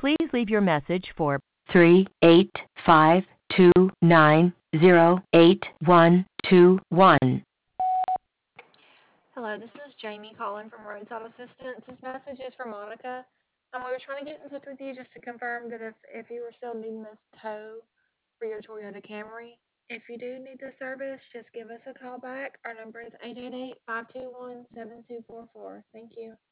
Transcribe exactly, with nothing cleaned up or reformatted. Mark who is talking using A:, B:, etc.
A: Please leave your message for three eight five two nine zero eight one two one.
B: Hello, this is Jamie calling from Roadside Assistance. This message is for Monica. Um, we were trying to get in touch with you just to confirm that if, if you were still needing this tow for your Toyota Camry, if you do need the service, just give us a call back. Our number is eight eight eight, five two one, seven two four four. Thank you.